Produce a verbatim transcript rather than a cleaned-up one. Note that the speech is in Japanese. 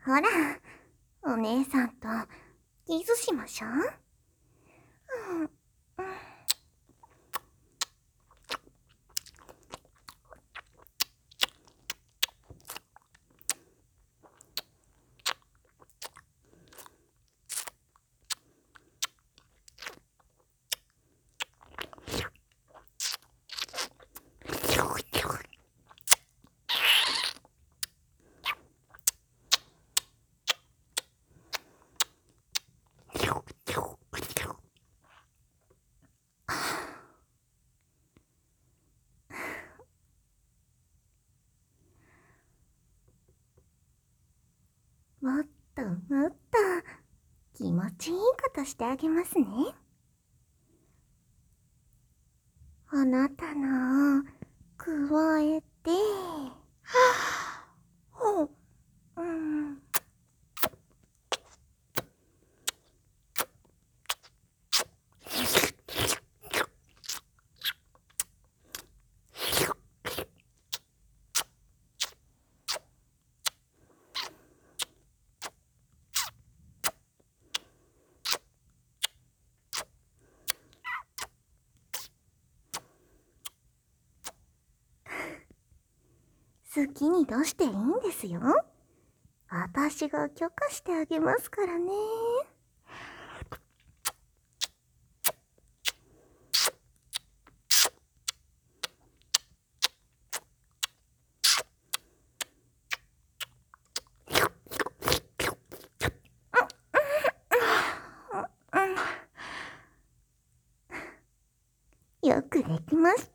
ほら、お姉さんとキスしましょう。うんうんもっともっと気持ちいいことしてあげますね。あなたのくわえて、ほう、うん。好きに出していいんですよ。私が許可してあげますからね。よくできました。